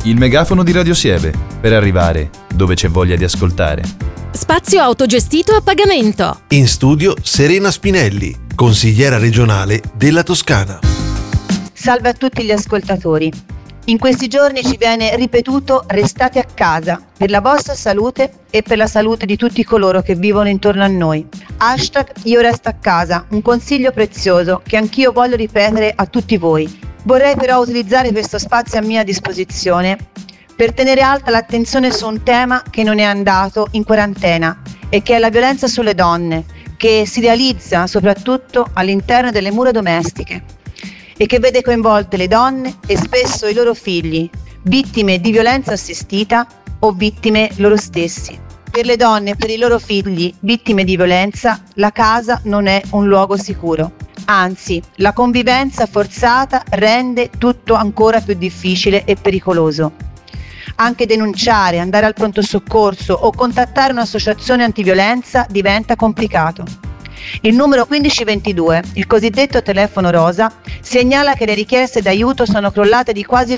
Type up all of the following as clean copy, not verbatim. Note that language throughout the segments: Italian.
Il megafono di Radio Siebe, per arrivare dove c'è voglia di ascoltare. Spazio autogestito a pagamento. In studio Serena Spinelli, consigliera regionale della Toscana. Salve a tutti gli ascoltatori. In questi giorni ci viene ripetuto: restate a casa per la vostra salute e per la salute di tutti coloro che vivono intorno a noi. #Io resto a casa, un consiglio prezioso che anch'io voglio ripetere a tutti voi. Vorrei però utilizzare questo spazio a mia disposizione per tenere alta l'attenzione su un tema che non è andato in quarantena e che è la violenza sulle donne, che si realizza soprattutto all'interno delle mura domestiche e che vede coinvolte le donne e spesso i loro figli, vittime di violenza assistita o vittime loro stessi. Per le donne e per i loro figli vittime di violenza, la casa non è un luogo sicuro. Anzi, la convivenza forzata rende tutto ancora più difficile e pericoloso. Anche denunciare, andare al pronto soccorso o contattare un'associazione antiviolenza diventa complicato. Il numero 1522, il cosiddetto telefono rosa, segnala che le richieste d'aiuto sono crollate di quasi il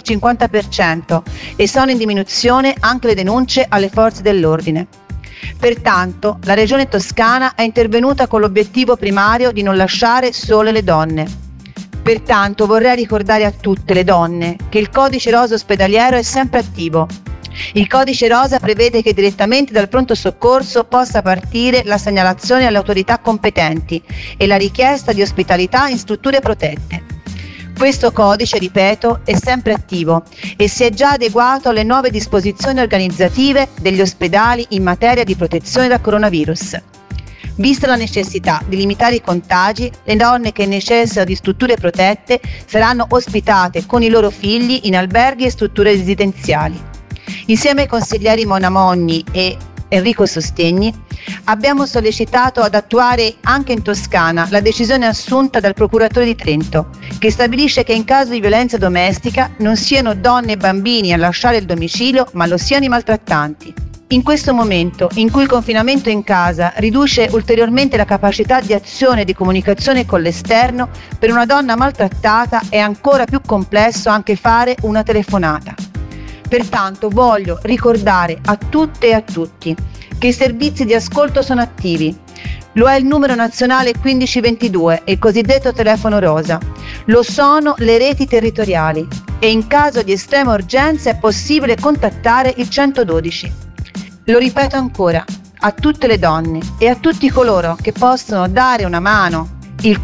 50% e sono in diminuzione anche le denunce alle forze dell'ordine. Pertanto, la Regione Toscana è intervenuta con l'obiettivo primario di non lasciare sole le donne. Pertanto vorrei ricordare a tutte le donne che il codice rosa ospedaliero è sempre attivo. Il codice rosa prevede che direttamente dal pronto soccorso possa partire la segnalazione alle autorità competenti e la richiesta di ospitalità in strutture protette. Questo codice, ripeto, è sempre attivo e si è già adeguato alle nuove disposizioni organizzative degli ospedali in materia di protezione dal coronavirus. Vista la necessità di limitare i contagi, le donne che necessitano di strutture protette saranno ospitate con i loro figli in alberghi e strutture residenziali. Insieme ai consiglieri Mona Mogni e Enrico Sostegni abbiamo sollecitato ad attuare anche in Toscana la decisione assunta dal procuratore di Trento, che stabilisce che in caso di violenza domestica non siano donne e bambini a lasciare il domicilio, ma lo siano i maltrattanti. In questo momento, in cui il confinamento in casa riduce ulteriormente la capacità di azione e di comunicazione con l'esterno, per una donna maltrattata è ancora più complesso anche fare una telefonata. Pertanto voglio ricordare a tutte e a tutti che i servizi di ascolto sono attivi. Lo è il numero nazionale 1522 e il cosiddetto telefono rosa. Lo sono le reti territoriali e in caso di estrema urgenza è possibile contattare il 112. Lo ripeto ancora, a tutte le donne e a tutti coloro che possono dare una mano, il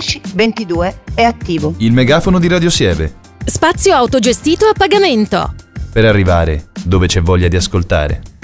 1522 è attivo. Il megafono di Radio Siebe. Spazio autogestito a pagamento. Per arrivare dove c'è voglia di ascoltare.